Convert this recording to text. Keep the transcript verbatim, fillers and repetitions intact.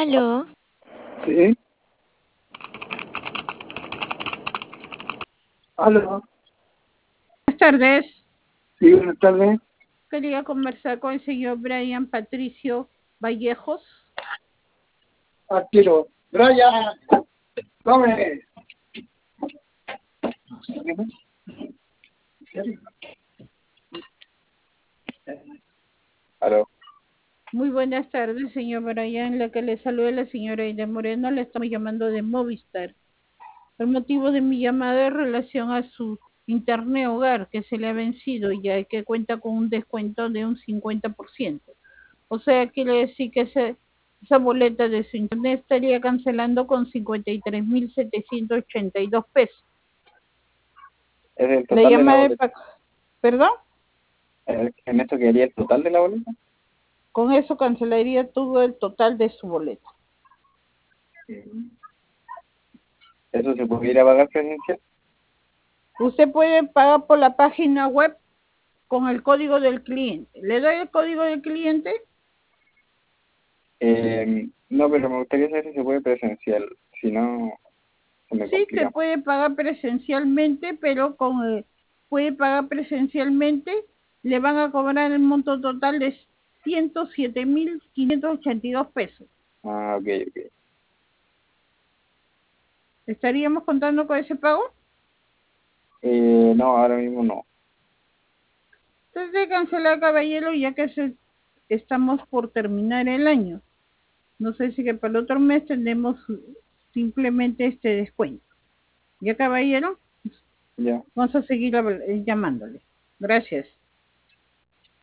Aló, Sí, aló, Buenas tardes. sí, buenas tardes. Quería conversar con el señor Brian Patricio Vallejos. Al tiro. Brian, come. Aló. Muy buenas tardes, señor Brian. La que le saluda la señora Aida Moreno. Le estamos llamando de Movistar. El motivo de mi llamada es relación a su internet hogar que se le ha vencido ya y que cuenta con un descuento de un cincuenta por ciento. O sea, quiere decir que ese, esa boleta de su internet estaría cancelando con cincuenta y tres mil setecientos ochenta y dos pesos. ¿Es el La total de la llamada de... boleta? pa- ¿Perdón? ¿Es- ¿En esto quedaría el total de la boleta? Con eso cancelaría todo el total de su boleto. ¿Eso se puede ir a pagar presencial? Usted puede pagar por la página web con el código del cliente. ¿Le doy el código del cliente? Eh, no, pero me gustaría saber si se puede presencial. Si no, se me Sí, se complica. puede pagar presencialmente, pero con el- puede pagar presencialmente, le van a cobrar el monto total de ciento siete mil quinientos ochenta y dos pesos. Ah, ok, ok. ¿Estaríamos contando con ese pago? Eh, no, ahora mismo no. Entonces de cancelar, caballero, ya que se- estamos por terminar el año. No sé si que para el otro mes tendremos simplemente este descuento. ¿Ya, caballero? Ya. Vamos a seguir habl- eh, llamándole. Gracias.